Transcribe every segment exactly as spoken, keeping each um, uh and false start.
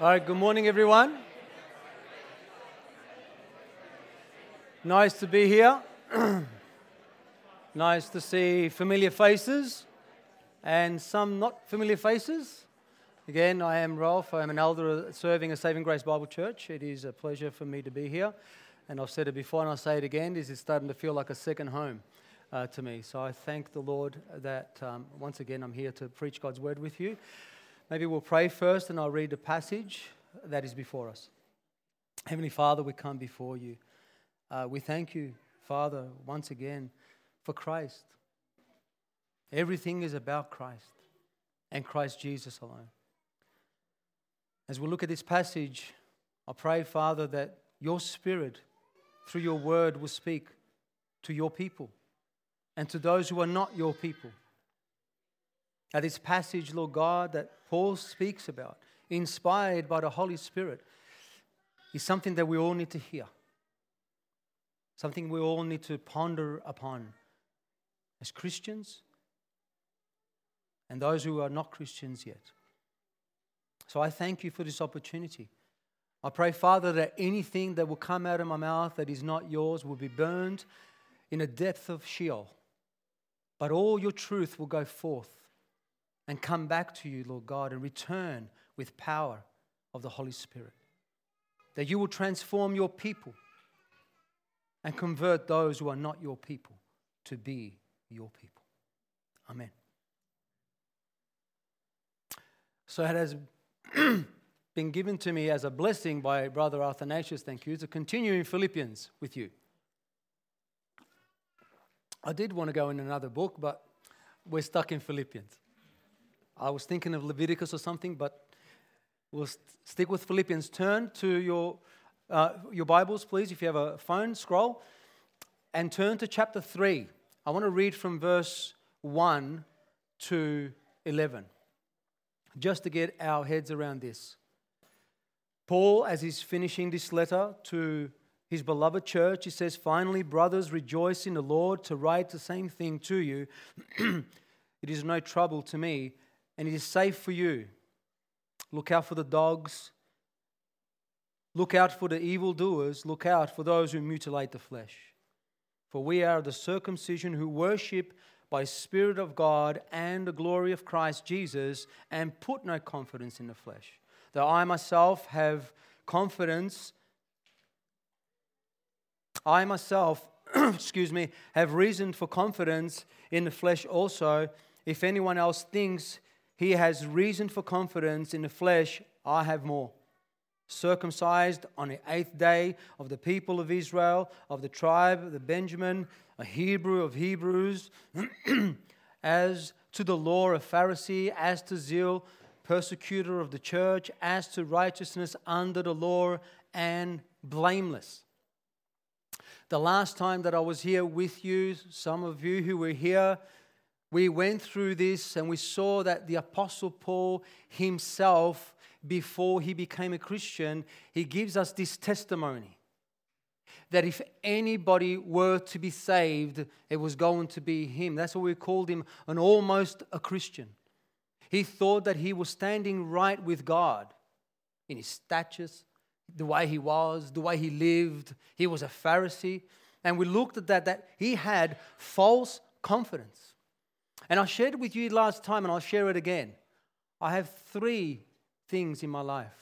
All right, good morning, everyone. Nice to be here. Nice to see familiar faces and some not familiar faces. Again, I am Rolf. I am an elder serving at Saving Grace Bible Church. It is a pleasure for me to be here. And I've said it before and I'll say it again, this is starting to feel like a second home uh, to me. So I thank the Lord that um, once again I'm here to preach God's word with you. Maybe we'll pray first and I'll read the passage that is before us. Heavenly Father, we come before you. Uh, we thank you, Father, once again for Christ. Everything is about Christ and Christ Jesus alone. As we look at this passage, I pray, Father, that your Spirit, through your word, will speak to your people and to those who are not your people. Now, this passage, Lord God, that Paul speaks about, inspired by the Holy Spirit, is something that we all need to hear. Something we all need to ponder upon as Christians and those who are not Christians yet. So I thank you for this opportunity. I pray, Father, that anything that will come out of my mouth that is not yours will be burned in the depth of Sheol. But all your truth will go forth and come back to you, Lord God, and return with power of the Holy Spirit. That you will transform your people and convert those who are not your people to be your people. Amen. So it has been given to me as a blessing by Brother Athanasius, thank you, to continue in Philippians with you. I did want to go in another book, but we're stuck in Philippians. I was thinking of Leviticus or something, but we'll st- stick with Philippians. Turn to your uh, your Bibles, please, if you have a phone, scroll, and turn to chapter three. I want to read from verse one to eleven, just to get our heads around this. Paul, as he's finishing this letter to his beloved church, he says, "Finally, brothers, rejoice in the Lord. To write the same thing to you, it is no trouble to me, and it is safe for you. Look out for the dogs. Look out for the evildoers. Look out for those who mutilate the flesh. For we are the circumcision who worship by the Spirit of God and the glory of Christ Jesus, and put no confidence in the flesh. Though I myself have confidence, I myself, excuse me, have reason for confidence in the flesh also. If anyone else thinks he has reason for confidence in the flesh, I have more. Circumcised on the eighth day of the people of Israel, of the tribe of the Benjamin, a Hebrew of Hebrews, as to the law, a Pharisee, as to zeal, persecutor of the church, as to righteousness under the law, and blameless." The last time that I was here with you, some of you who were here, we went through this and we saw that the Apostle Paul himself, before he became a Christian, he gives us this testimony that if anybody were to be saved, it was going to be him. That's why we called him an almost a Christian. He thought that he was standing right with God in his statures, the way he was, the way he lived. He was a Pharisee. And we looked at that, that he had false confidence. And I shared it with you last time, and I'll share it again. I have three things in my life.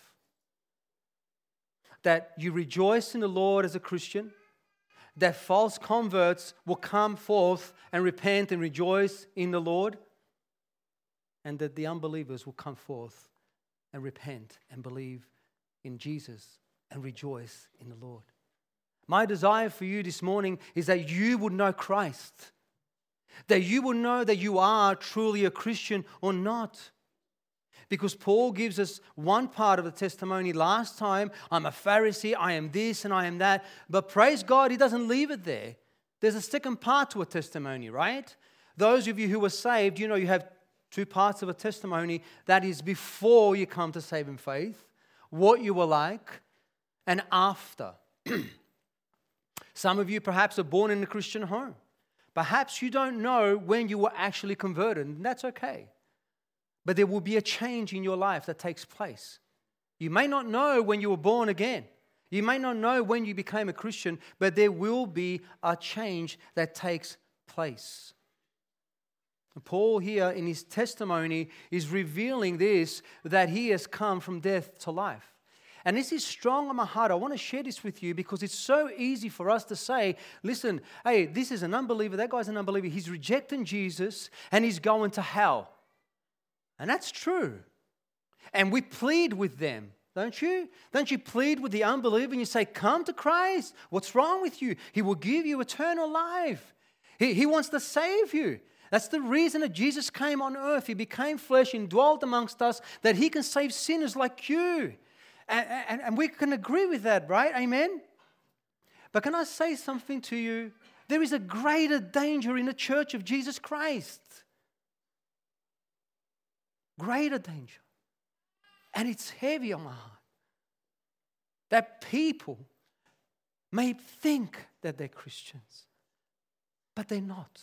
That you rejoice in the Lord as a Christian, that false converts will come forth and repent and rejoice in the Lord, and that the unbelievers will come forth and repent and believe in Jesus and rejoice in the Lord. My desire for you this morning is that you would know Christ, that you will know that you are truly a Christian or not. Because Paul gives us one part of the testimony last time. I'm a Pharisee, I am this and I am that. But praise God, he doesn't leave it there. There's a second part to a testimony, right? Those of you who were saved, you know you have two parts of a testimony. That is before you come to saving faith, what you were like, and after. Some of you perhaps are born in a Christian home. Perhaps you don't know when you were actually converted, and that's okay. But there will be a change in your life that takes place. You may not know when you were born again. You may not know when you became a Christian, but there will be a change that takes place. Paul here in his testimony is revealing this, that he has come from death to life. And this is strong on my heart. I want to share this with you because it's so easy for us to say, listen, hey, this is an unbeliever, that guy's an unbeliever, he's rejecting Jesus and he's going to hell. And that's true. And we plead with them, don't you? Don't you plead with the unbeliever and you say, come to Christ. What's wrong with you? He will give you eternal life. He, he wants to save you. That's the reason that Jesus came on earth. He became flesh and dwelt amongst us, that he can save sinners like you. And, and, and we can agree with that, right? Amen? But can I say something to you? There is a greater danger in the church of Jesus Christ. Greater danger. And it's heavy on my heart. That people may think that they're Christians, but they're not.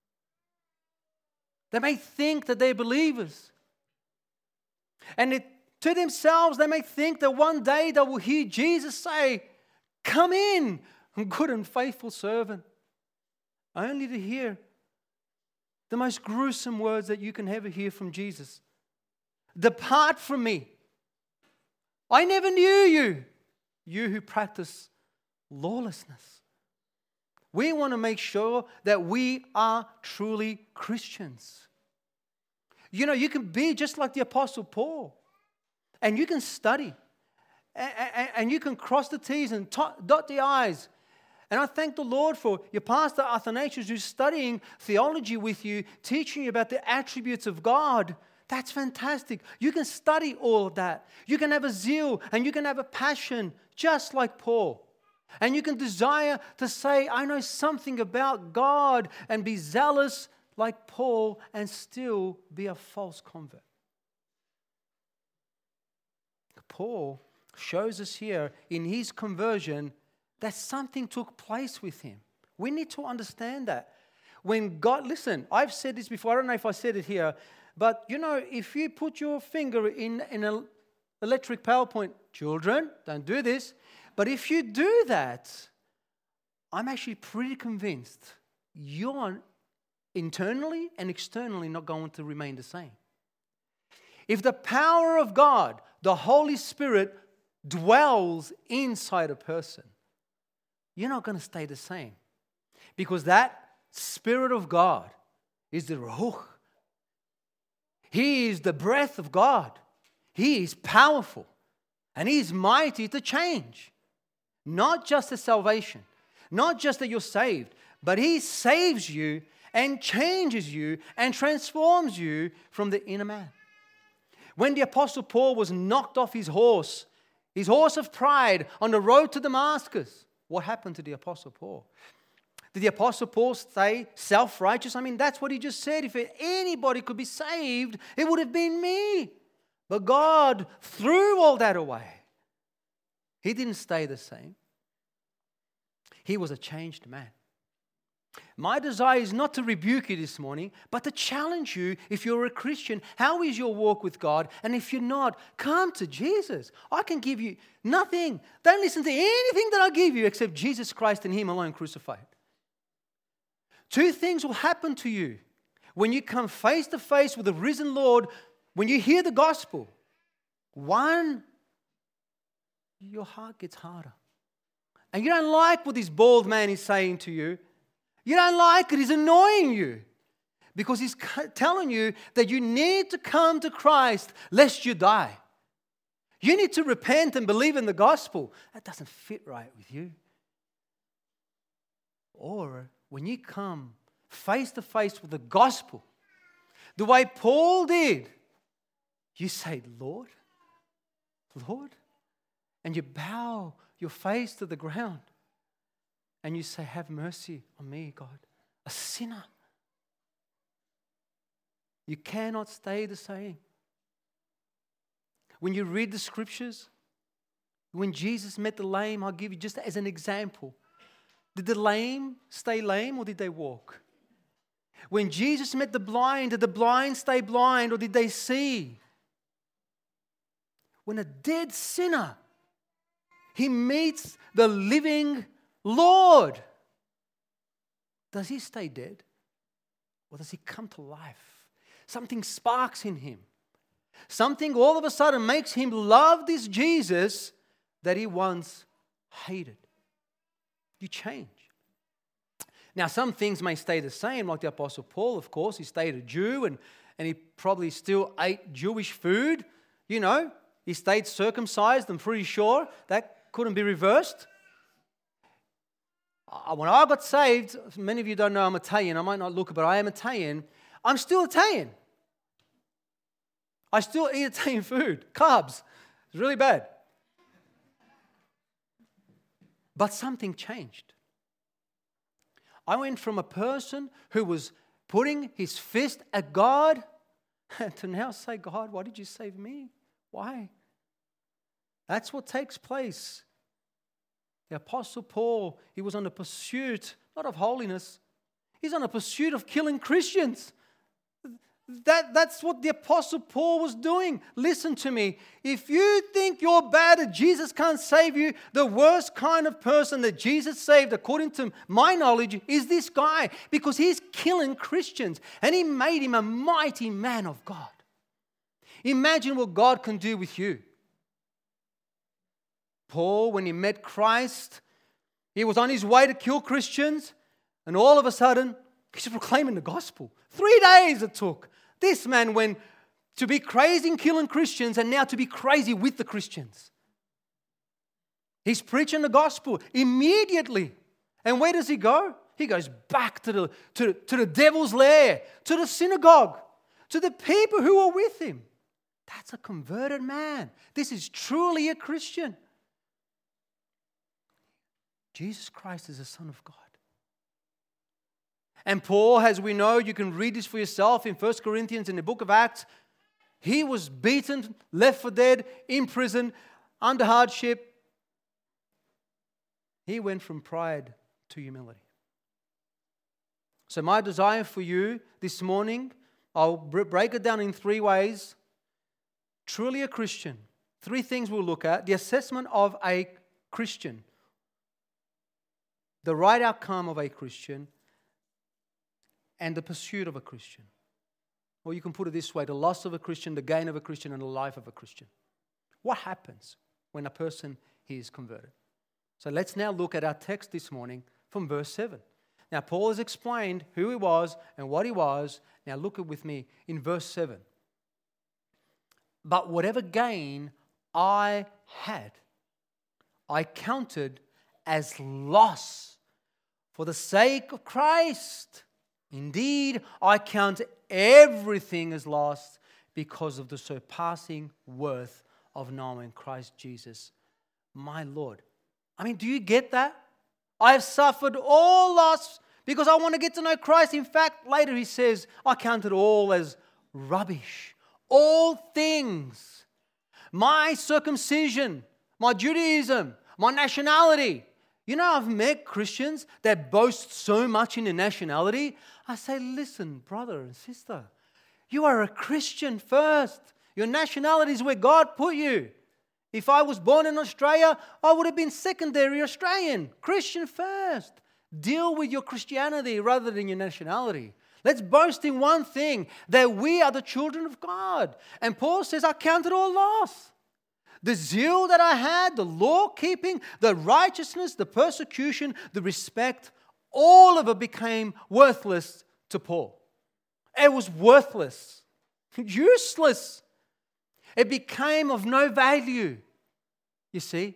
They may think that they're believers. And it, to themselves, they may think that one day they will hear Jesus say, come in, good and faithful servant. Only to hear the most gruesome words that you can ever hear from Jesus. Depart from me. I never knew you, you who practice lawlessness. We want to make sure that we are truly Christians. You know, you can be just like the Apostle Paul. And you can study. And you can cross the T's and dot the I's. And I thank the Lord for your pastor, Athanasius, who's studying theology with you, teaching you about the attributes of God. That's fantastic. You can study all of that. You can have a zeal and you can have a passion just like Paul. And you can desire to say, I know something about God, and be zealous like Paul and still be a false convert. Paul shows us here in his conversion that something took place with him. We need to understand that. When God, listen, I've said this before, I don't know if I said it here, but you know, if you put your finger in, in an electric power point, children, don't do this, but if you do that, I'm actually pretty convinced you're internally and externally not going to remain the same. If the power of God, the Holy Spirit, dwells inside a person, you're not going to stay the same. Because that Spirit of God is the Ruach. He is the breath of God. He is powerful. And He is mighty to change. Not just the salvation. Not just that you're saved. But He saves you and changes you and transforms you from the inner man. When the Apostle Paul was knocked off his horse, his horse of pride, on the road to Damascus, what happened to the Apostle Paul? Did the Apostle Paul stay self-righteous? I mean, that's what he just said. If anybody could be saved, it would have been me. But God threw all that away. He didn't stay the same. He was a changed man. My desire is not to rebuke you this morning, but to challenge you. If you're a Christian, how is your walk with God? And if you're not, come to Jesus. I can give you nothing. Don't listen to anything that I give you except Jesus Christ and Him alone crucified. Two things will happen to you when you come face to face with the risen Lord, when you hear the gospel. One, your heart gets harder. And you don't like what this bald man is saying to you. You don't like it. He's annoying you. Because he's telling you that you need to come to Christ lest you die. You need to repent and believe in the gospel. That doesn't fit right with you. Or when you come face to face with the gospel, the way Paul did, you say, Lord, Lord, and you bow your face to the ground. And you say, have mercy on me, God, a sinner. You cannot stay the same. When you read the scriptures, when Jesus met the lame, I'll give you just as an example. Did the lame stay lame or did they walk? When Jesus met the blind, did the blind stay blind or did they see? when a dead sinner, he meets the living Lord, does he stay dead? Or does he come to life? Something sparks in him. Something all of a sudden makes him love this Jesus that he once hated. You change. Now, some things may stay the same, like the Apostle Paul, of course. He stayed a Jew and, and he probably still ate Jewish food. You know, he stayed circumcised, I'm pretty sure. That couldn't be reversed. When I got saved, many of you don't know I'm Italian. I might not look it, but I am Italian. I'm still Italian. I still eat Italian food, carbs. It's really bad. But something changed. I went from a person who was putting his fist at God to now say, God, why did you save me? Why? That's what takes place. The Apostle Paul, he was on a pursuit, not of holiness. He's on a pursuit of killing Christians. That, that's what the Apostle Paul was doing. Listen to me. If you think you're bad and Jesus can't save you, the worst kind of person that Jesus saved, according to my knowledge, is this guy. Because he's killing Christians. And he made him a mighty man of God. Imagine what God can do with you. Paul, when he met Christ, he was on his way to kill Christians. And all of a sudden, he's proclaiming the gospel. Three days it took. This man went to be crazy and killing Christians and now to be crazy with the Christians. He's preaching the gospel immediately. And where does he go? He goes back to the, to, to the devil's lair, to the synagogue, to the people who are with him. That's a converted man. This is truly a Christian. Jesus Christ is the Son of God. And Paul, as we know, you can read this for yourself in First Corinthians, in the book of Acts. He was beaten, left for dead, in prison, under hardship. He went from pride to humility. So my desire for you this morning, I'll break it down in three ways. Truly a Christian. Three things we'll look at. The assessment of a Christian. The right outcome of a Christian. And the pursuit of a Christian. Or you can put it this way, the loss of a Christian, the gain of a Christian, and the life of a Christian. What happens when a person is converted? So let's now look at our text this morning from verse seven. Now Paul has explained who he was and what he was. Now look with me in verse seven. But whatever gain I had, I counted as loss for the sake of Christ. Indeed, I count everything as lost because of the surpassing worth of knowing Christ Jesus, my Lord. I mean, do you get that? I have suffered all loss because I want to get to know Christ. In fact, later he says, I count it all as rubbish. All things. My circumcision, my Judaism, my nationality. You know, I've met Christians that boast so much in their nationality. I say, listen, brother and sister, you are a Christian first. Your nationality is where God put you. If I was born in Australia, I would have been secondary Australian. Christian first. Deal with your Christianity rather than your nationality. Let's boast in one thing, that we are the children of God. And Paul says, I count it all loss. The zeal that I had, the law keeping, the righteousness, the persecution, the respect, all of it became worthless to Paul. It was worthless, useless. It became of no value. You see?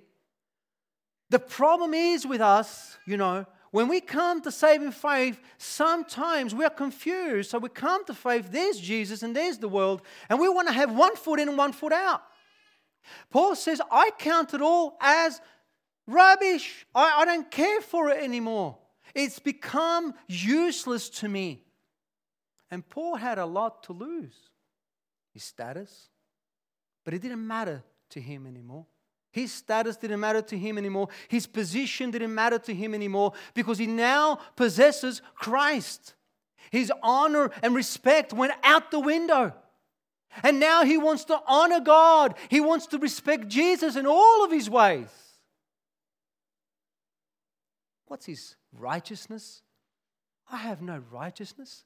The problem is with us, you know, when we come to saving faith, sometimes we are confused. So we come to faith, there's Jesus and there's the world, and we want to have one foot in and one foot out. Paul says, I count it all as rubbish. I, I don't care for it anymore. It's become useless to me. And Paul had a lot to lose. His status. But it didn't matter to him anymore. His status didn't matter to him anymore. His position didn't matter to him anymore because he now possesses Christ. His honor and respect went out the window. And now he wants to honor God. He wants to respect Jesus in all of his ways. What's his righteousness? I have no righteousness.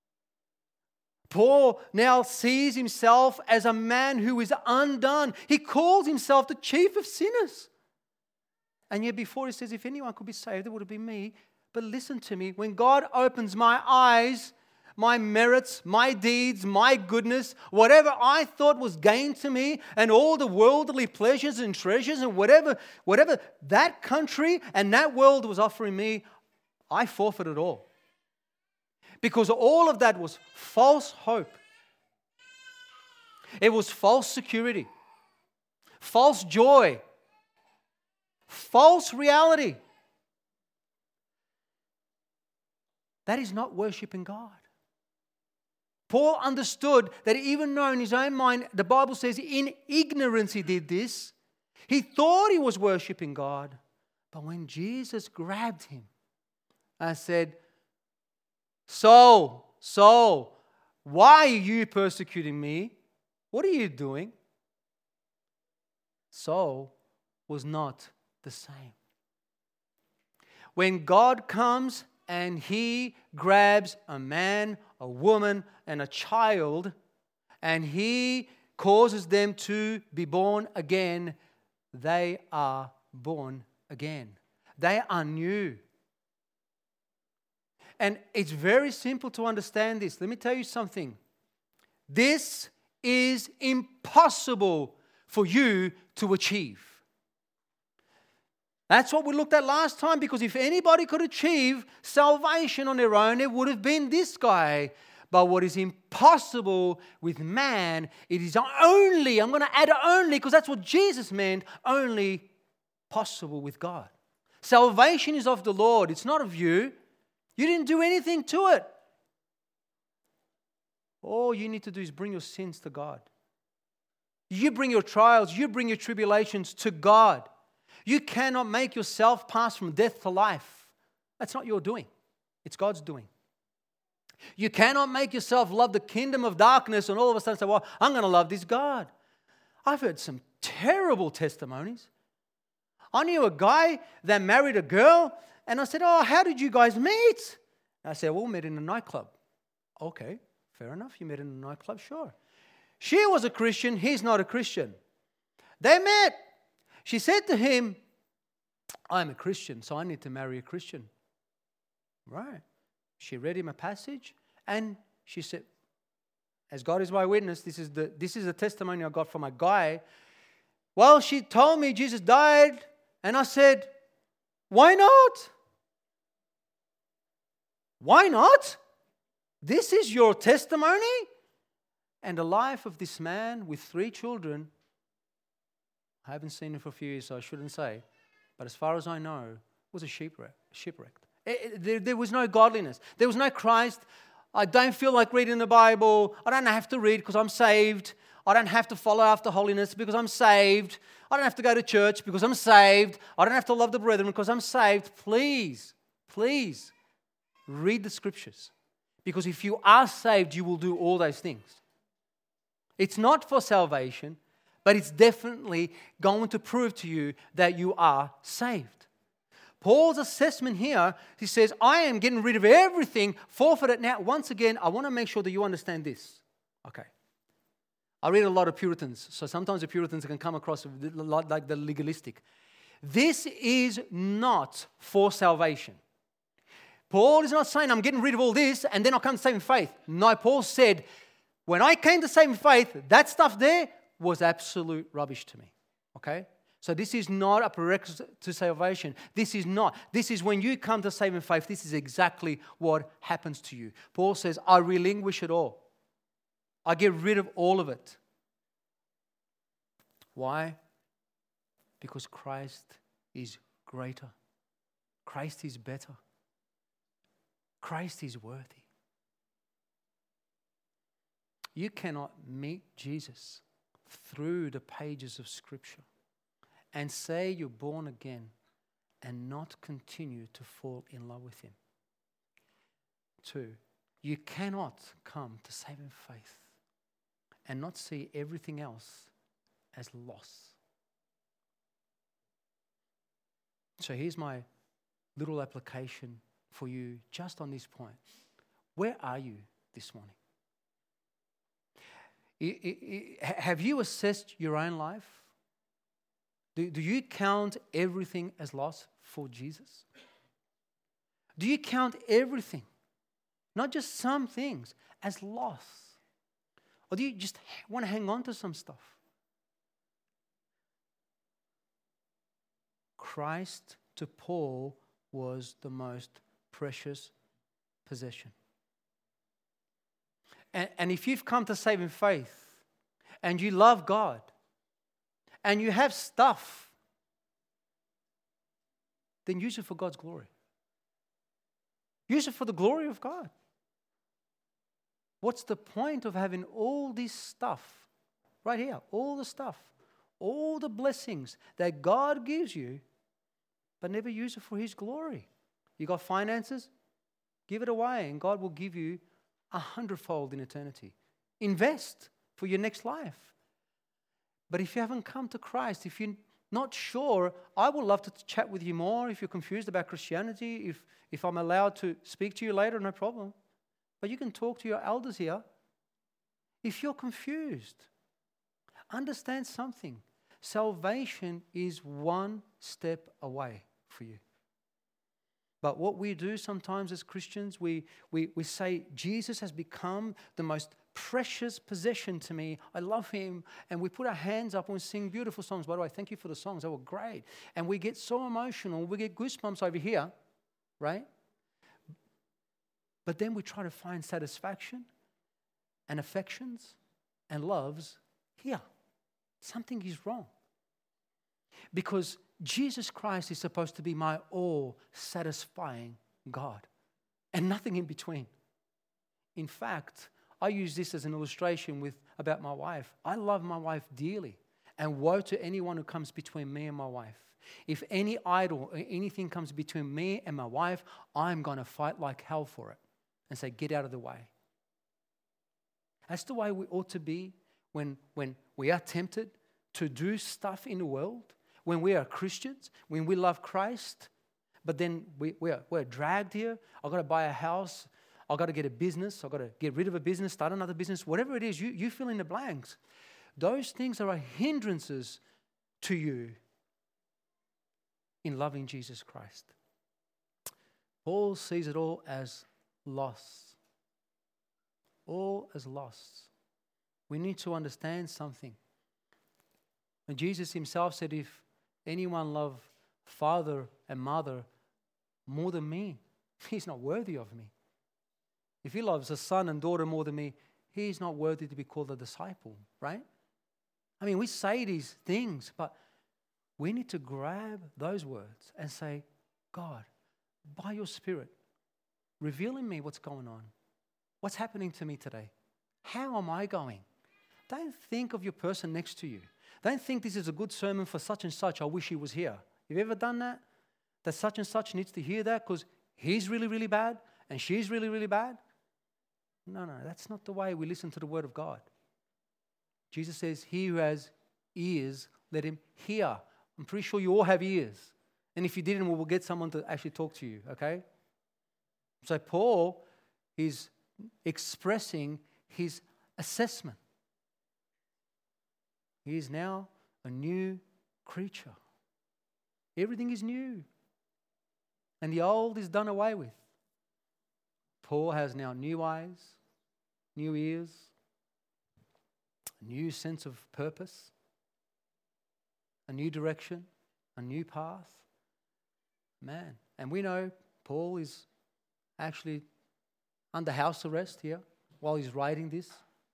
Paul now sees himself as a man who is undone. He calls himself the chief of sinners. And yet before he says, if anyone could be saved, it would have been me. But listen to me, when God opens my eyes, my merits, my deeds, my goodness, whatever I thought was gain to me, and all the worldly pleasures and treasures and whatever, whatever that country and that world was offering me, I forfeited all. Because all of that was false hope. It was false security, false joy, false reality. That is not worshiping God. Paul understood that even though in his own mind, the Bible says in ignorance he did this, he thought he was worshiping God. But when Jesus grabbed him and said, Saul, Saul, why are you persecuting me? What are you doing? Saul was not the same. When God comes and he grabs a man, a woman, and a child, and he causes them to be born again, they are born again. They are new. And it's very simple to understand this. Let me tell you something. This is impossible for you to achieve. That's what we looked at last time, because if anybody could achieve salvation on their own, it would have been this guy. But what is impossible with man, it is only, I'm going to add only, because that's what Jesus meant, only possible with God. Salvation is of the Lord. It's not of you. You didn't do anything to it. All you need to do is bring your sins to God. You bring your trials, you bring your tribulations to God. You cannot make yourself pass from death to life. That's not your doing. It's God's doing. You cannot make yourself love the kingdom of darkness and all of a sudden say, well, I'm going to love this God. I've heard some terrible testimonies. I knew a guy that married a girl, and I said, oh, how did you guys meet? And I said, well, we met in a nightclub. Okay, fair enough. You met in a nightclub, sure. She was a Christian. He's not a Christian. They met. She said to him, I'm a Christian, so I need to marry a Christian. Right. She read him a passage, and she said, as God is my witness, this is the this is the testimony I got from a guy. Well, she told me Jesus died, and I said, why not? Why not? This is your testimony? And the life of this man with three children, I haven't seen him for a few years, so I shouldn't say, but as far as I know, was a shipwreck, shipwrecked. It, it, there, there was no godliness. There was no Christ. I don't feel like reading the Bible. I don't have to read because I'm saved. I don't have to follow after holiness because I'm saved. I don't have to go to church because I'm saved. I don't have to love the brethren because I'm saved. Please, please read the scriptures. Because if you are saved, you will do all those things. It's not for salvation, but it's definitely going to prove to you that you are saved. Paul's assessment here, he says, I am getting rid of everything, forfeited. Now, once again, I want to make sure that you understand this. Okay. I read a lot of Puritans, so sometimes the Puritans can come across like the legalistic. This is not for salvation. Paul is not saying, I'm getting rid of all this and then I'll come to saving faith. No, Paul said, when I came to saving faith, that stuff there was absolute rubbish to me. Okay? So this is not a prerequisite to salvation. This is not. This is when you come to saving faith, this is exactly what happens to you. Paul says, I relinquish it all. I get rid of all of it. Why? Because Christ is greater. Christ is better. Christ is worthy. You cannot meet Jesus through the pages of Scripture and say you're born again and not continue to fall in love with Him. Two, you cannot come to saving faith and not see everything else as loss. So here's my little application for you just on this point. Where are you this morning? I, I, I, have you assessed your own life? Do, do you count everything as loss for Jesus? Do you count everything, not just some things, as loss? Or do you just want to hang on to some stuff? Christ to Paul was the most precious possession. And, and if you've come to saving faith and you love God and you have stuff, then use it for God's glory. Use it for the glory of God. What's the point of having all this stuff right here? All the stuff, all the blessings that God gives you, but never use it for His glory. You got finances? Give it away and God will give you a hundredfold in eternity. Invest for your next life. But if you haven't come to Christ, if you're not sure, I would love to chat with you more. If you're confused about Christianity, if, if I'm allowed to speak to you later, no problem. But you can talk to your elders here. If you're confused, understand something. Salvation is one step away for you. But what we do sometimes as Christians, we, we, we say, Jesus has become the most precious possession to me. I love Him. And we put our hands up and we sing beautiful songs. By the way, thank you for the songs. They were great. And we get so emotional. We get goosebumps over here, right? But then we try to find satisfaction and affections and loves here. Something is wrong. Because Jesus Christ is supposed to be my all-satisfying God and nothing in between. In fact, I use this as an illustration with about my wife. I love my wife dearly, and woe to anyone who comes between me and my wife. If any idol or anything comes between me and my wife, I'm going to fight like hell for it and say, get out of the way. That's the way we ought to be when, when we are tempted to do stuff in the world. When we are Christians, when we love Christ, but then we, we're, we're dragged here. I've got to buy a house. I've got to get a business. I've got to get rid of a business, start another business. Whatever it is, you, you fill in the blanks. Those things are hindrances to you in loving Jesus Christ. Paul sees it all as loss. All as loss. We need to understand something. And Jesus Himself said, if anyone love father and mother more than me, he's not worthy of me. If he loves a son and daughter more than me, he's not worthy to be called a disciple, right? I mean, we say these things, but we need to grab those words and say, God, by your Spirit, reveal in me what's going on. What's happening to me today? How am I going? Don't think of your person next to you. Don't think this is a good sermon for such and such. I wish he was here. Have you ever done that? That such and such needs to hear that because he's really, really bad and she's really, really bad? No, no, that's not the way we listen to the Word of God. Jesus says, he who has ears, let him hear. I'm pretty sure you all have ears. And if you didn't, we will get someone to actually talk to you, okay? So Paul is expressing his assessment. He is now a new creature. Everything is new. And the old is done away with. Paul has now new eyes, new ears, a new sense of purpose, a new direction, a new path. Man. And we know Paul is actually under house arrest here while he's writing this.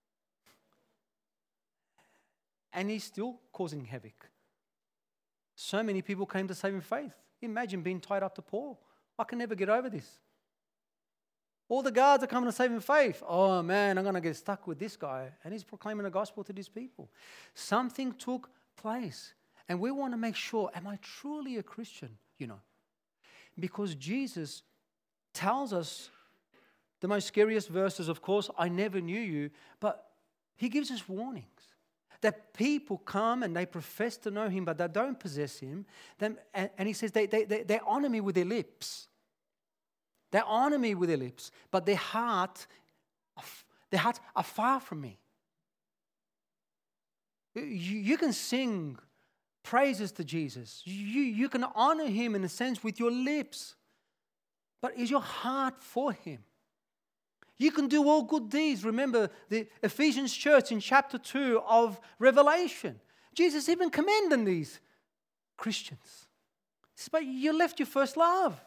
And he's still causing havoc. So many people came to saving faith. Imagine being tied up to Paul. I can never get over this. All the guards are coming to saving faith. Oh man, I'm going to get stuck with this guy. And he's proclaiming the gospel to these people. Something took place. And we want to make sure, am I truly a Christian? You know, because Jesus tells us the most scariest verses, of course, I never knew you. But He gives us warnings that people come and they profess to know him, but they don't possess him. Then, and, and he says they, they, they, they honor me with their lips. They honor me with their lips, but their heart, their hearts are far from me. You, you can sing praises to Jesus. You, you can honor him in a sense with your lips, but is your heart for him? You can do all good deeds. Remember the Ephesians church in chapter two of Revelation. Jesus even commending these Christians. He says, but you left your first love.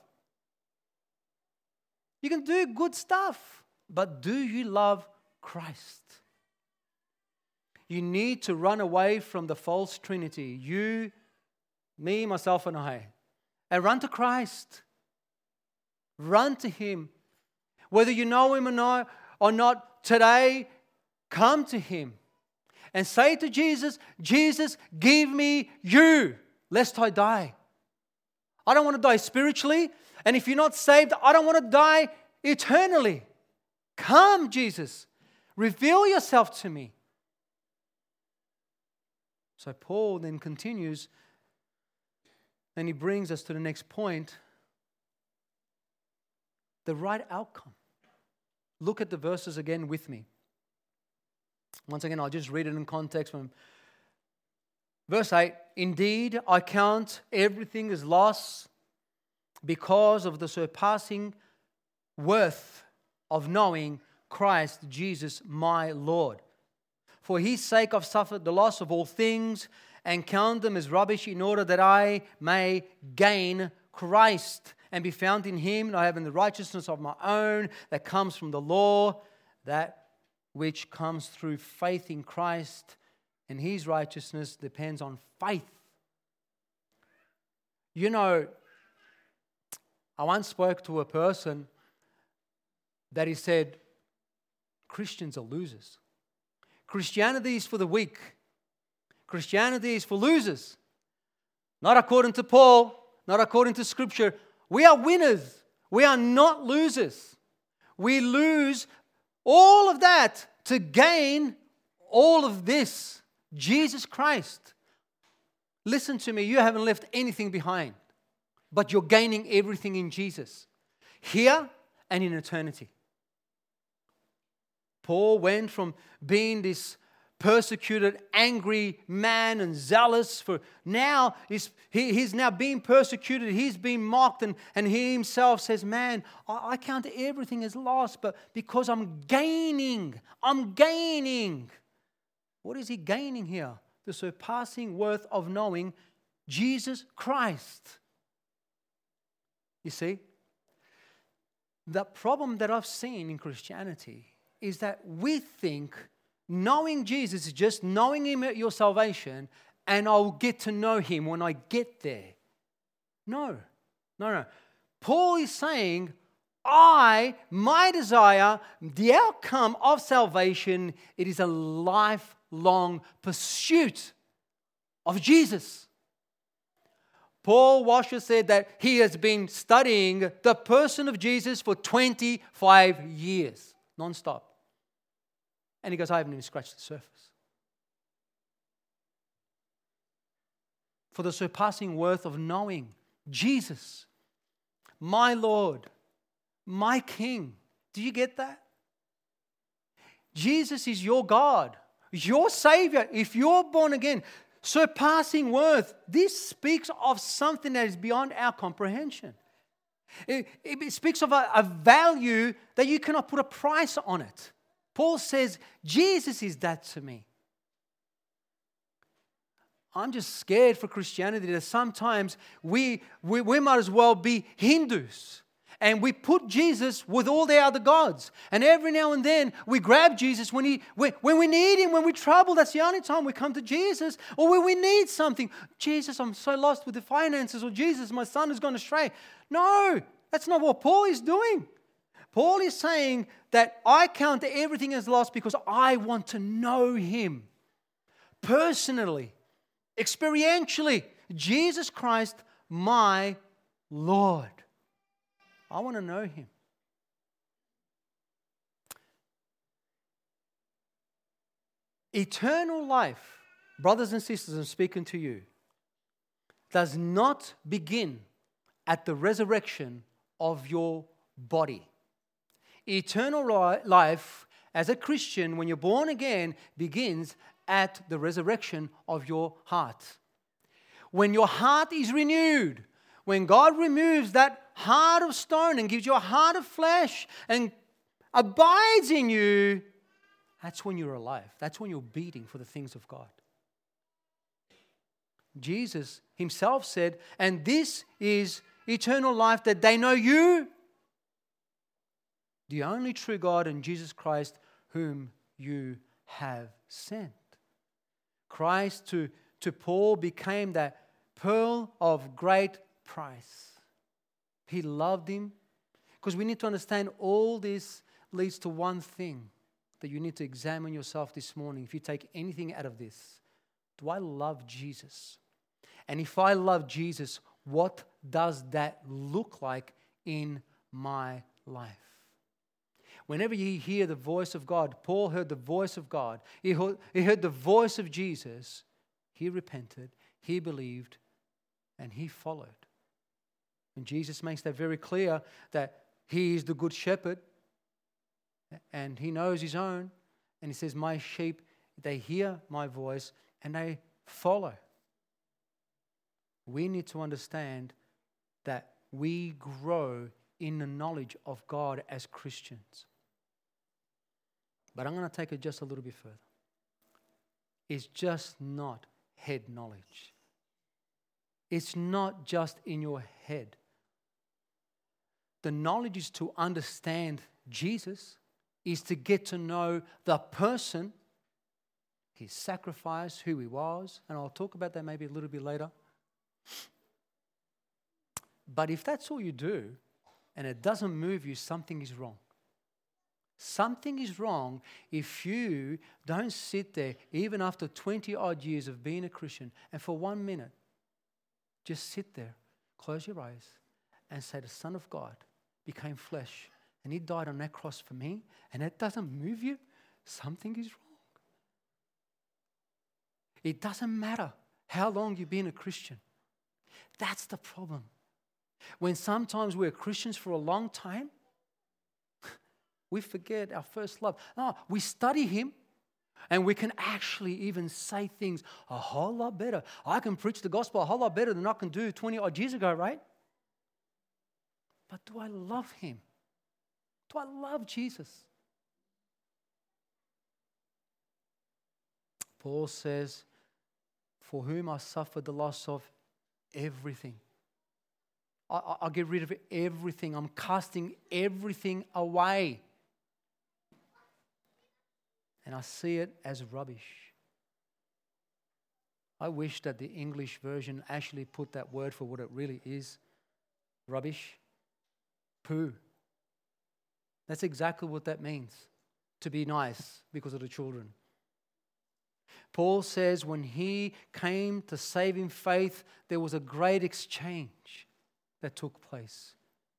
You can do good stuff, but do you love Christ? You need to run away from the false trinity. You, me, myself, and I. And run to Christ. Run to him. Whether you know him or not, or not today, come to him and say to Jesus, Jesus, give me you, lest I die. I don't want to die spiritually, and if you're not saved, I don't want to die eternally. Come, Jesus, reveal yourself to me. So Paul then continues, and he brings us to the next point, the right outcome. Look at the verses again with me. Once again, I'll just read it in context from verse eight. Indeed, I count everything as loss because of the surpassing worth of knowing Christ Jesus my Lord. For his sake I've suffered the loss of all things and count them as rubbish in order that I may gain Christ and be found in him, and I have in the righteousness of my own that comes from the law, that which comes through faith in Christ, and his righteousness depends on faith. You know, I once spoke to a person that he said, Christians are losers. Christianity is for the weak. Christianity is for losers. Not according to Paul, not according to Scripture. We are winners. We are not losers. We lose all of that to gain all of this. Jesus Christ. Listen to me, you haven't left anything behind, but you're gaining everything in Jesus, here and in eternity. Paul went from being this persecuted, angry man and zealous for now he's, he, he's now being persecuted, he's being mocked, and, and he himself says, man, I, I count everything as loss, but because I'm gaining, I'm gaining. What is he gaining here? The surpassing worth of knowing Jesus Christ. You see, the problem that I've seen in Christianity is that we think knowing Jesus is just knowing him at your salvation and I'll get to know him when I get there. No, no, no. Paul is saying, I, my desire, the outcome of salvation, it is a lifelong pursuit of Jesus. Paul Washer said that he has been studying the person of Jesus for twenty-five years, non-stop. And he goes, I haven't even scratched the surface. For the surpassing worth of knowing Jesus, my Lord, my King. Do you get that? Jesus is your God, your Savior. If you're born again, surpassing worth. This speaks of something that is beyond our comprehension. It, it speaks of a, a value that you cannot put a price on it. Paul says, Jesus is that to me. I'm just scared for Christianity that sometimes we, we, we might as well be Hindus. And we put Jesus with all the other gods. And every now and then we grab Jesus when, he, when, when we need him, when we're troubled. That's the only time we come to Jesus. Or when we need something. Jesus, I'm so lost with the finances. Or Jesus, my son has gone astray. No, that's not what Paul is doing. Paul is saying that I count everything as lost because I want to know him personally, experientially. Jesus Christ, my Lord. I want to know him. I Eternal life, brothers and sisters, I'm speaking to you, does not begin at the resurrection of your body. Eternal life as a Christian, when you're born again, begins at the resurrection of your heart. When your heart is renewed, when God removes that heart of stone and gives you a heart of flesh and abides in you, that's when you're alive. That's when you're beating for the things of God. Jesus himself said, and this is eternal life, that they know you, the only true God, and Jesus Christ, whom you have sent. Christ to, to Paul became that pearl of great price. He loved him. Because we need to understand all this leads to one thing that you need to examine yourself this morning. If you take anything out of this, do I love Jesus? And if I love Jesus, what does that look like in my life? Whenever you hear the voice of God, Paul heard the voice of God. He heard, he heard the voice of Jesus. He repented, he believed, and he followed. And Jesus makes that very clear that he is the good shepherd and he knows his own. And he says, my sheep, they hear my voice and they follow. We need to understand that we grow in the knowledge of God as Christians. But I'm going to take it just a little bit further. It's just not head knowledge. It's not just in your head. The knowledge is to understand Jesus, is to get to know the person, his sacrifice, who he was, and I'll talk about that maybe a little bit later. But if that's all you do, and it doesn't move you, something is wrong. Something is wrong if you don't sit there, even after twenty odd years of being a Christian, and for one minute, just sit there, close your eyes, and say, the Son of God became flesh, and he died on that cross for me, and that doesn't move you, something is wrong. It doesn't matter how long you've been a Christian. That's the problem. When sometimes we're Christians for a long time, we forget our first love. No, we study him and we can actually even say things a whole lot better. I can preach the gospel a whole lot better than I can do twenty odd years ago, right? But do I love him? Do I love Jesus? Paul says, for whom I suffered the loss of everything. I, I'll get rid of everything. I'm casting everything away. And I see it as rubbish. I wish that the English version actually put that word for what it really is. Rubbish. Poo. That's exactly what that means. To be nice because of the children. Paul says when he came to saving faith, there was a great exchange that took place.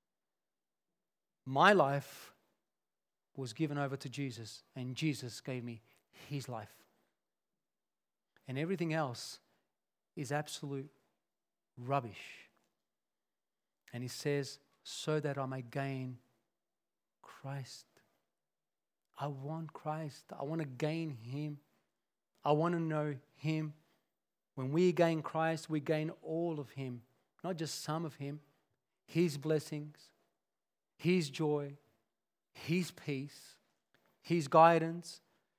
My life was given over to Jesus, and Jesus gave me his life. And everything else is absolute rubbish. And he says, so that I may gain Christ. I want Christ. I want to gain him. I want to know him. When we gain Christ, we gain all of him, not just some of him. His blessings, his joy, his peace, his guidance.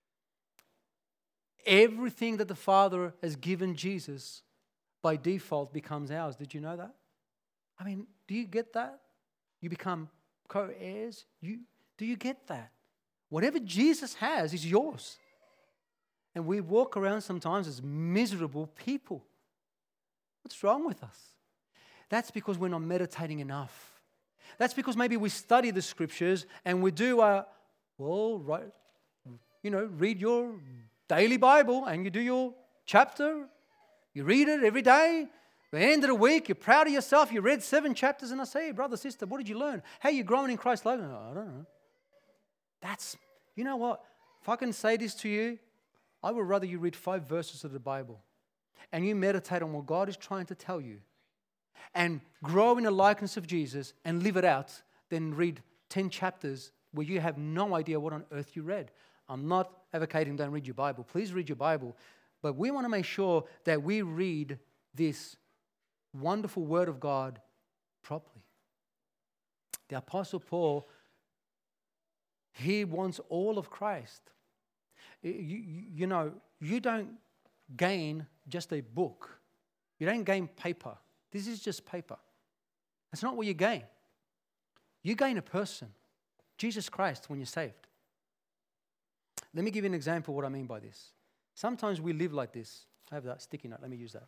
Everything that the Father has given Jesus by default becomes ours. Did you know that? I mean, do you get that? You become co-heirs. You, do you get that? Whatever Jesus has is yours. And we walk around sometimes as miserable people. What's wrong with us? That's because we're not meditating enough. That's because maybe we study the scriptures and we do a, well, right, you know, read your daily Bible and you do your chapter. You read it every day. At the end of the week, you're proud of yourself. You read seven chapters and I say, hey, brother, sister, what did you learn? How are you growing in Christ's life? Oh, I don't know. That's, you know what? If I can say this to you, I would rather you read five verses of the Bible and you meditate on what God is trying to tell you and grow in the likeness of Jesus and live it out than read ten chapters where you have no idea what on earth you read. I'm not advocating don't read your Bible. Please read your Bible. But we want to make sure that we read this wonderful Word of God properly. The Apostle Paul, he wants all of Christ. You, you, you know, you don't gain just a book. You don't gain paper. This is just paper. That's not what you gain. You gain a person, Jesus Christ, when you're saved. Let me give you an example of what I mean by this. Sometimes we live like this. I have that sticky note. Let me use that.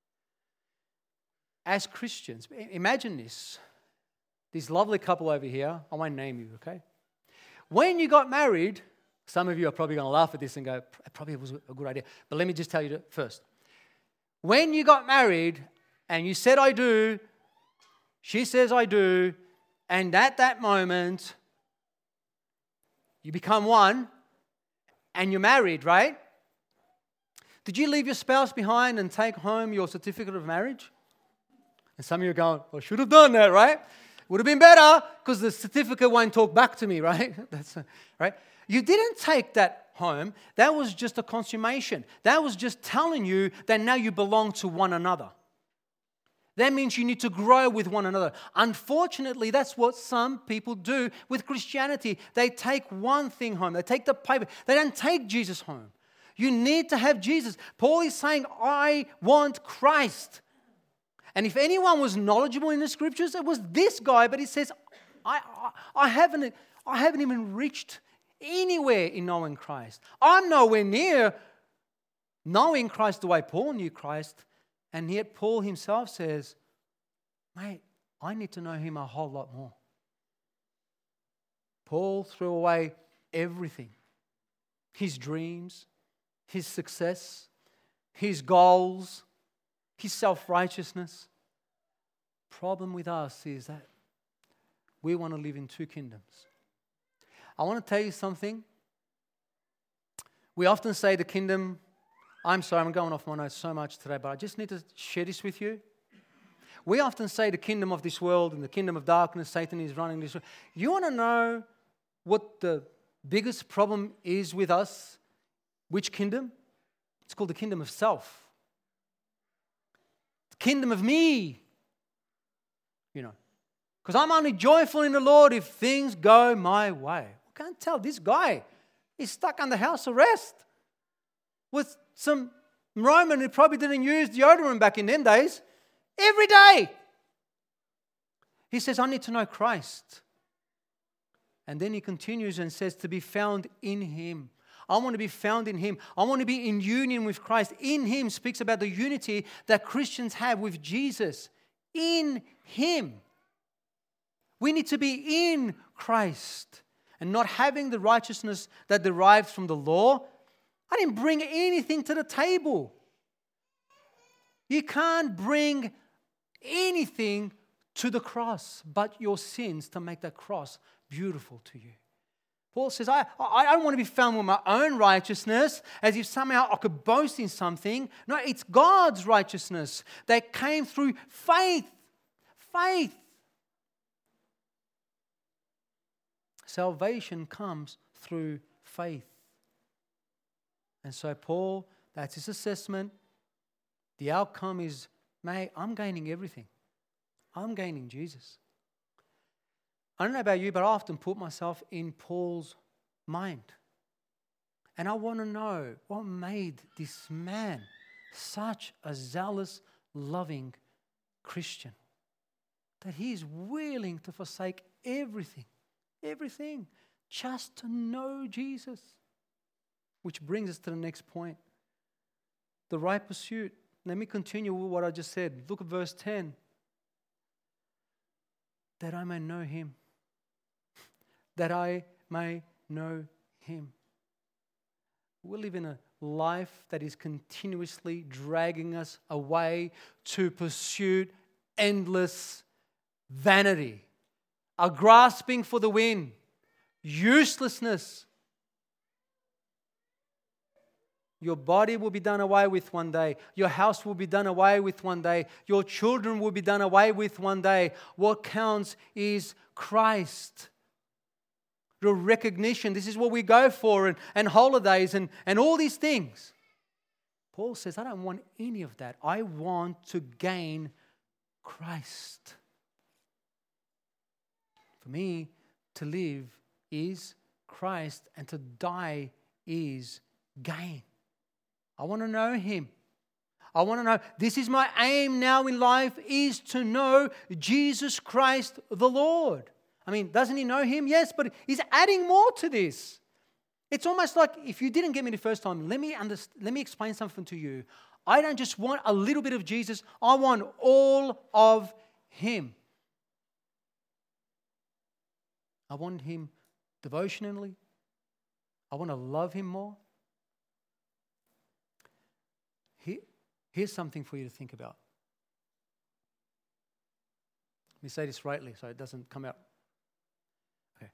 As Christians, imagine this. This lovely couple over here. I won't name you, okay? When you got married, some of you are probably going to laugh at this and go, it probably was a good idea. But let me just tell you first. When you got married and you said, I do, she says, I do, and at that moment, you become one and you're married, right? Did you leave your spouse behind and take home your certificate of marriage? And some of you are going, I should have done that, right? Would have been better because the certificate won't talk back to me, right? That's right. You didn't take that home. That was just a consummation. That was just telling you that now you belong to one another. That means you need to grow with one another. Unfortunately, that's what some people do with Christianity. They take one thing home. They take the paper. They don't take Jesus home. You need to have Jesus. Paul is saying, I want Christ. And if anyone was knowledgeable in the scriptures, it was this guy. But he says, I, I, I, haven't, I haven't even reached anywhere in knowing Christ. I'm nowhere near knowing Christ the way Paul knew Christ. And yet Paul himself says, mate, I need to know him a whole lot more. Paul threw away everything. His dreams, his success, his goals, his self-righteousness. Problem with us is that we want to live in two kingdoms. I want to tell you something. We often say the kingdom... I'm sorry, I'm going off my notes so much today, but I just need to share this with you. We often say the kingdom of this world and the kingdom of darkness, Satan is running this world. You want to know what the biggest problem is with us? Which kingdom? It's called the kingdom of self. The kingdom of me. You know, because I'm only joyful in the Lord if things go my way. I can't tell. This guy is stuck under house arrest with some Roman who probably didn't use deodorant back in them days. Every day. He says, I need to know Christ. And then he continues and says, to be found in him. I want to be found in him. I want to be in union with Christ. In him speaks about the unity that Christians have with Jesus. In him. We need to be in Christ and not having the righteousness that derives from the law. I didn't bring anything to the table. You can't bring anything to the cross but your sins to make that cross beautiful to you. Paul says, I, I don't want to be found with my own righteousness as if somehow I could boast in something. No, it's God's righteousness that came through faith. Faith. Salvation comes through faith. And so Paul, that's his assessment. The outcome is, mate, I'm gaining everything. I'm gaining Jesus. I don't know about you, but I often put myself in Paul's mind. And I want to know what made this man such a zealous, loving Christian. That he is willing to forsake everything, everything, just to know Jesus. Which brings us to the next point. The right pursuit. Let me continue with what I just said. Look at verse ten. That I may know him. That I may know him. We live in a life that is continuously dragging us away to pursue endless vanity. A grasping for the wind. Uselessness. Your body will be done away with one day. Your house will be done away with one day. Your children will be done away with one day. What counts is Christ. Your recognition. This is what we go for, and, and holidays and, and all these things. Paul says, I don't want any of that. I want to gain Christ. For me, to live is Christ, and to die is gain. I want to know Him. I want to know, this is my aim now in life, is to know Jesus Christ the Lord. I mean, doesn't He know Him? Yes, but He's adding more to this. It's almost like, if you didn't get me the first time, let me underst- let me explain something to you. I don't just want a little bit of Jesus. I want all of Him. I want Him devotionally. I want to love Him more. Here, here's something for you to think about. Let me say this rightly so it doesn't come out. Okay.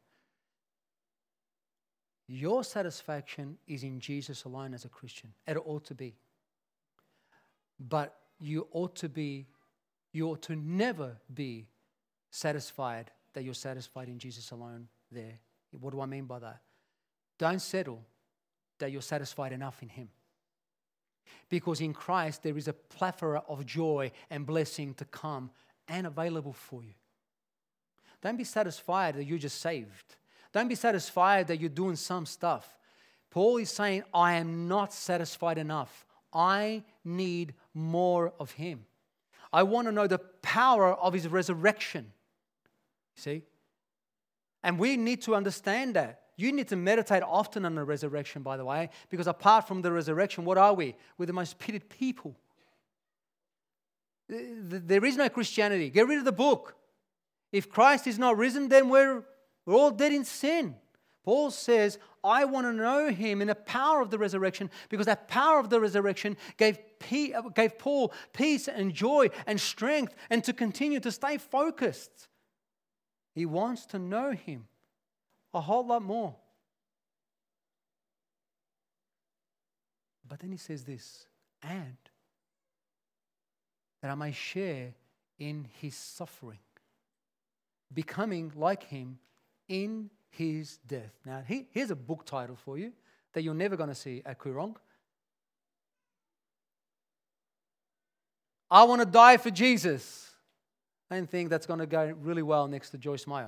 Your satisfaction is in Jesus alone as a Christian. It ought to be. But you ought to be, you ought to never be satisfied that you're satisfied in Jesus alone there. What do I mean by that? Don't settle that you're satisfied enough in Him. Because in Christ there is a plethora of joy and blessing to come and available for you. Don't be satisfied that you're just saved. Don't be satisfied that you're doing some stuff. Paul is saying, I am not satisfied enough. I need more of Him. I want to know the power of His resurrection. See? And we need to understand that. You need to meditate often on the resurrection, by the way, because apart from the resurrection, what are we? We're the most pitied people. There is no Christianity. Get rid of the book. If Christ is not risen, then we're, we're all dead in sin. Paul says, I want to know Him in the power of the resurrection, because that power of the resurrection gave, gave Paul peace and joy and strength, and to continue to stay focused. He wants to know Him a whole lot more. But then he says this, and that I may share in His suffering, becoming like Him in His death. Now, he, here's a book title for you that you're never going to see at Koorong. I want to die for Jesus. I don't think that's going to go really well next to Joyce Meyer.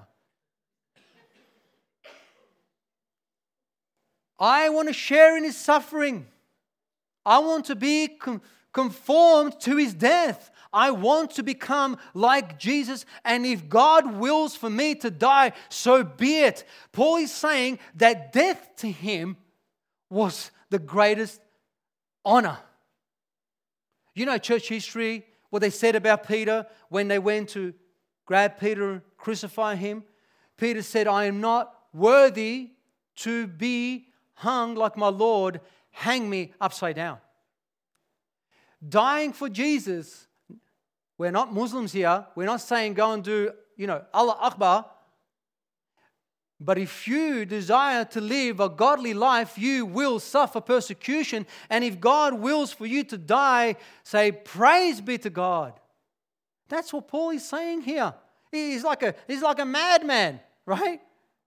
I want to share in His suffering. I want to be com- conformed to His death. I want to become like Jesus, and if God wills for me to die, so be it. Paul is saying that death to him was the greatest honor. You know church history, what they said about Peter when they went to grab Peter and crucify him. Peter said, I am not worthy to be hung like my Lord. Hang me upside down. Dying for Jesus. We're not Muslims here. We're not saying go and do, you know, Allah Akbar. But if you desire to live a godly life, you will suffer persecution. And if God wills for you to die, say, praise be to God. That's what Paul is saying here. He's like a, he's like a madman, right?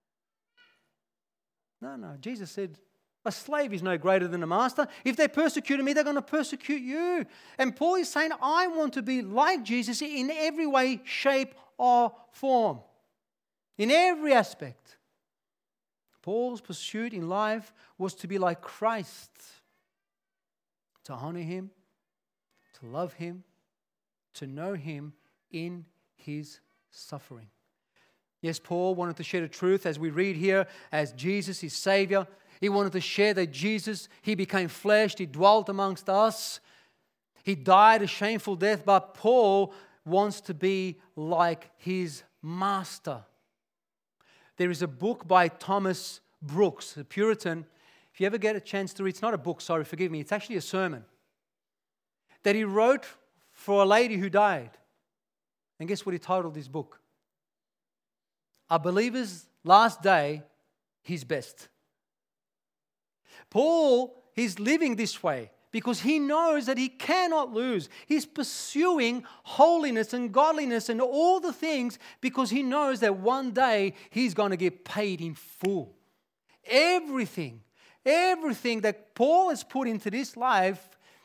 No, no. Jesus said, a slave is no greater than a master. If they persecuted me, they're going to persecute you. And Paul is saying, I want to be like Jesus in every way, shape, or form. In every aspect. Paul's pursuit in life was to be like Christ. To honor Him, to love Him, to know Him in His suffering. Yes, Paul wanted to share the truth as we read here, as Jesus, His Savior. He wanted to share that Jesus, He became flesh, He dwelt amongst us. He died a shameful death, but Paul wants to be like his Master. There is a book by Thomas Brooks, a Puritan. If you ever get a chance to read, it's not a book, sorry, forgive me, it's actually a sermon that he wrote for a lady who died. And guess what he titled his book? A Believer's Last Day, His Best. Paul, he's living this way because he knows that he cannot lose. He's pursuing holiness and godliness and all the things because he knows that one day he's going to get paid in full. Everything, everything that Paul has put into this life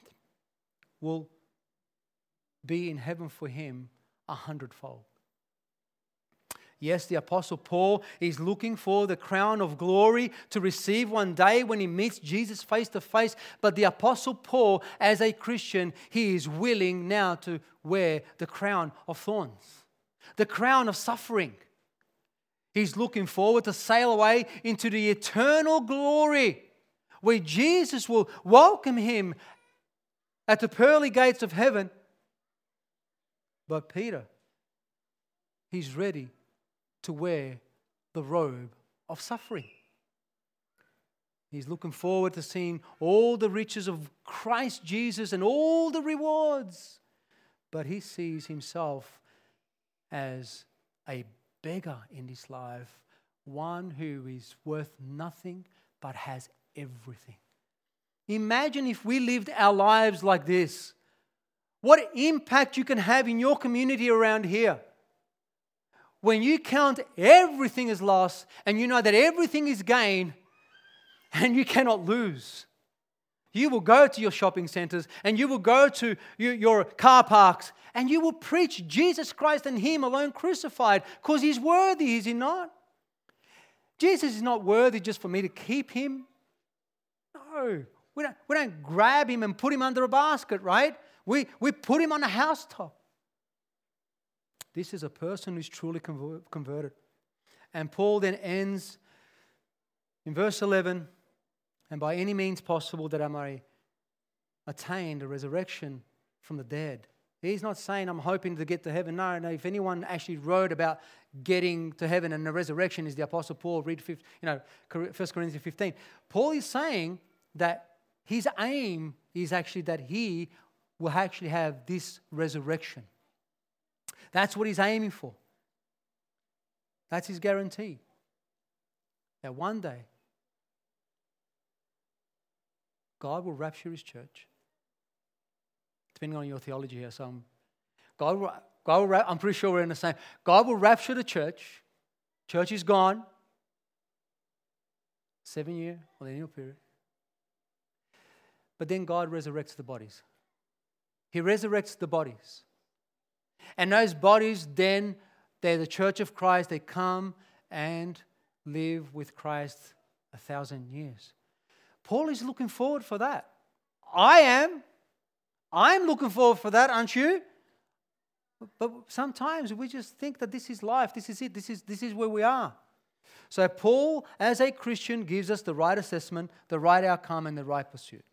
will be in heaven for him a hundredfold. Yes, the Apostle Paul is looking for the crown of glory to receive one day when he meets Jesus face to face. But the Apostle Paul, as a Christian, he is willing now to wear the crown of thorns, the crown of suffering. He's looking forward to sail away into the eternal glory where Jesus will welcome him at the pearly gates of heaven. But Peter, he's ready to wear the robe of suffering. He's looking forward to seeing all the riches of Christ Jesus and all the rewards. But he sees himself as a beggar in this life, one who is worth nothing but has everything. Imagine if we lived our lives like this. What impact you can have in your community around here. When you count everything as loss and you know that everything is gain and you cannot lose. You will go to your shopping centers and you will go to your car parks and you will preach Jesus Christ and Him alone crucified because He's worthy, is He not? Jesus is not worthy just for me to keep Him. No, we don't, we don't grab Him and put Him under a basket, right? We, we put Him on a housetop. This is a person who's truly converted. And Paul then ends in verse eleven, and by any means possible that I may attain the resurrection from the dead. He's not saying I'm hoping to get to heaven. No, no. If anyone actually wrote about getting to heaven and the resurrection is the Apostle Paul, read you know, First Corinthians fifteen. Paul is saying that his aim is actually that he will actually have this resurrection. That's what he's aiming for. That's his guarantee. That one day, God will rapture His church. Depending on your theology here. So I'm, God will, God will, I'm pretty sure we're in the same. God will rapture the church. Church is gone. Seven-year millennial period. But then God resurrects the bodies. He resurrects the bodies. And those bodies then, they're the church of Christ. They come and live with Christ a thousand years. Paul is looking forward for that. I am. I'm looking forward for that, aren't you? But sometimes we just think that this is life. This is it. This is, this is where we are. So Paul, as a Christian, gives us the right assessment, the right outcome, and the right pursuit.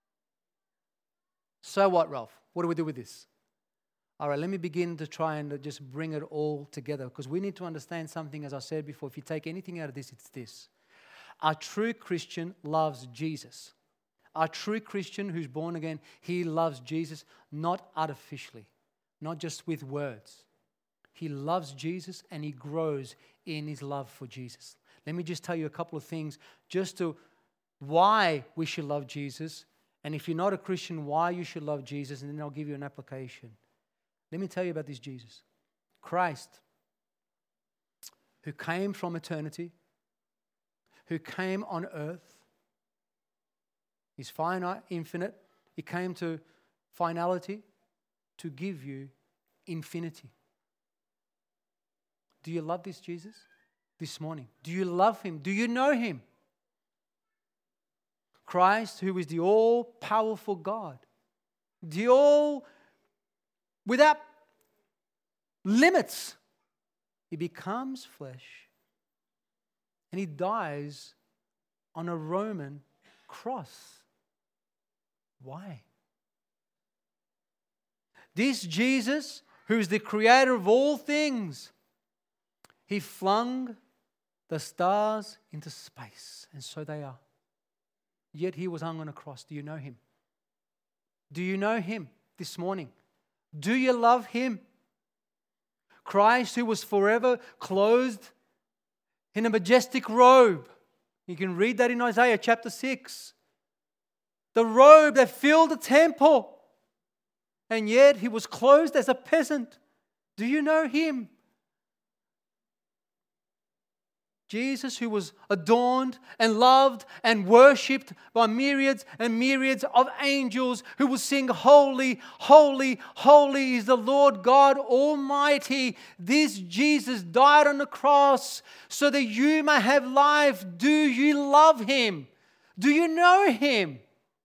So what, Ralph? What do we do with this? All right, let me begin to try and just bring it all together because we need to understand something, as I said before. If you take anything out of this, it's this. A true Christian loves Jesus. A true Christian who's born again, he loves Jesus, not artificially, not just with words. He loves Jesus and he grows in his love for Jesus. Let me just tell you a couple of things just to why we should love Jesus. And if you're not a Christian, why you should love Jesus, and then I'll give you an application. Let me tell you about this Jesus. Christ, who came from eternity, who came on earth. He's finite, infinite. He came to finality to give you infinity. Do you love this Jesus this morning? Do you love Him? Do you know Him? Christ, who is the all-powerful God, the all, without limits, He becomes flesh and He dies on a Roman cross. Why? This Jesus, who is the creator of all things, He flung the stars into space, and so they are. Yet He was hung on a cross. Do you know Him? Do you know Him this morning? Do you love Him? Christ, who was forever clothed in a majestic robe. You can read that in Isaiah chapter six. the robe that filled the temple. And yet he was clothed as a peasant. Do you know him? Jesus, who was adorned and loved and worshipped by myriads and myriads of angels who will sing, "Holy, holy, holy is the Lord God Almighty." This Jesus died on the cross so that you may have life. Do you love him? Do you know him?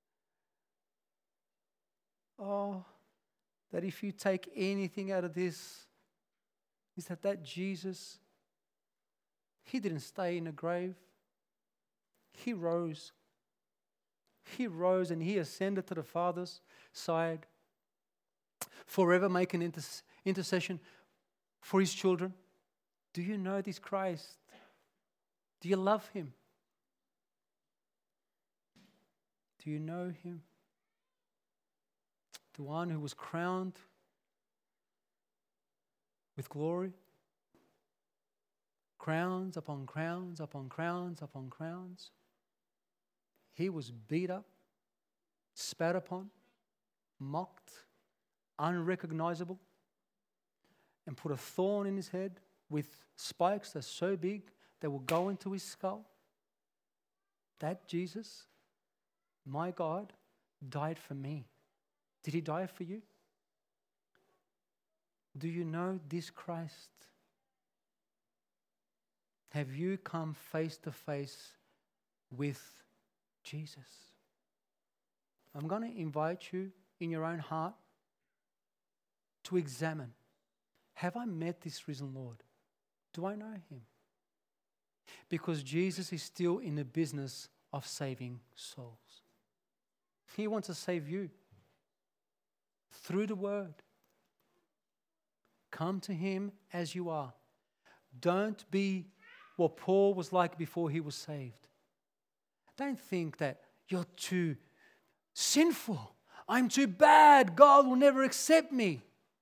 Oh, that if you take anything out of this, is that that Jesus, he didn't stay in a grave. He rose. He rose and he ascended to the Father's side, forever making inter- intercession for his children. Do you know this Christ? Do you love him? Do you know him? The one who was crowned with glory. Crowns upon crowns upon crowns upon crowns. He was beat up, spat upon, mocked, unrecognizable, and put a thorn in his head with spikes that's so big they will go into his skull. That Jesus, my God, died for me. Did he die for you? Do you know this Christ? Have you come face to face with Jesus? I'm going to invite you in your own heart to examine. Have I met this risen Lord? Do I know him? Because Jesus is still in the business of saving souls. He wants to save you through the word. Come to him as you are. Don't be what Paul was like before he was saved. Don't think that you're too sinful. I'm too bad. God will never accept me.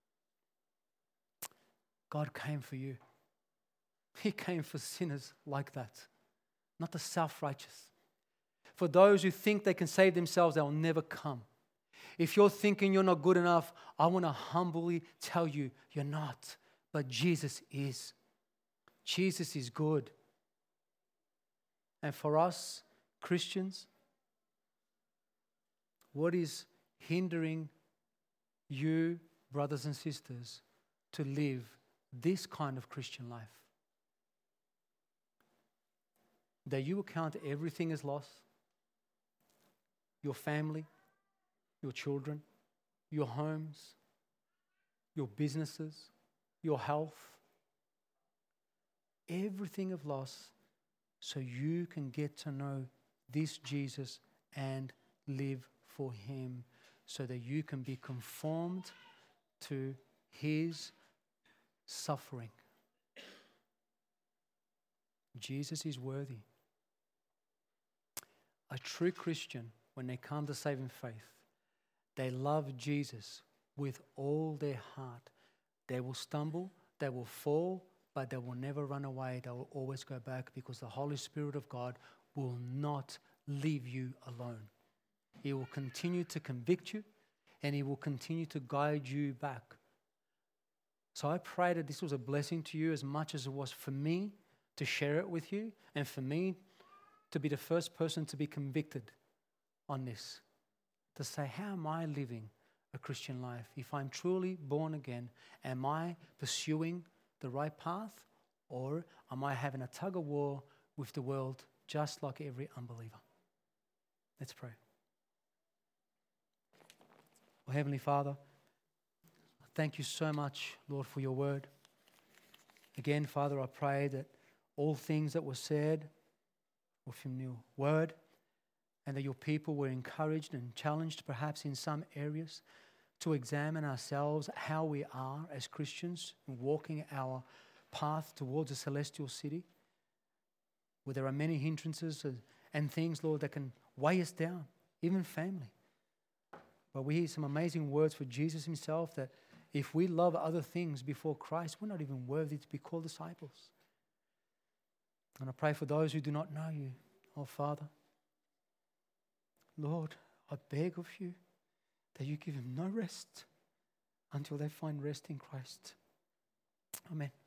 God came for you. He came for sinners like that, not the self-righteous. For those who think they can save themselves, they will never come. If you're thinking you're not good enough, I want to humbly tell you, you're not. But Jesus is. Jesus is good. And for us, Christians, what is hindering you, brothers and sisters, to live this kind of Christian life? That you will count everything as loss. Your family, your children, your homes, your businesses, your health. Everything of loss so you can get to know this Jesus and live for him so that you can be conformed to his suffering. Jesus is worthy. A true Christian, when they come to saving faith, they love Jesus with all their heart. They will stumble, they will fall, but they will never run away. They will always go back because the Holy Spirit of God will not leave you alone. He will continue to convict you and he will continue to guide you back. So I pray that this was a blessing to you as much as it was for me to share it with you and for me to be the first person to be convicted on this. To say, how am I living a Christian life? If I'm truly born again, am I pursuing the right path, or am I having a tug of war with the world just like every unbeliever? Let's pray. Well, Heavenly Father, thank you so much, Lord, for your word. Again, Father, I pray that all things that were said were from your word, and that your people were encouraged and challenged perhaps in some areas to examine ourselves, how we are as Christians, walking our path towards a celestial city, where there are many hindrances and things, Lord, that can weigh us down, even family. But we hear some amazing words for Jesus himself, that if we love other things before Christ, we're not even worthy to be called disciples. And I pray for those who do not know you, oh Father. Lord, I beg of you that you give them no rest until they find rest in Christ. Amen.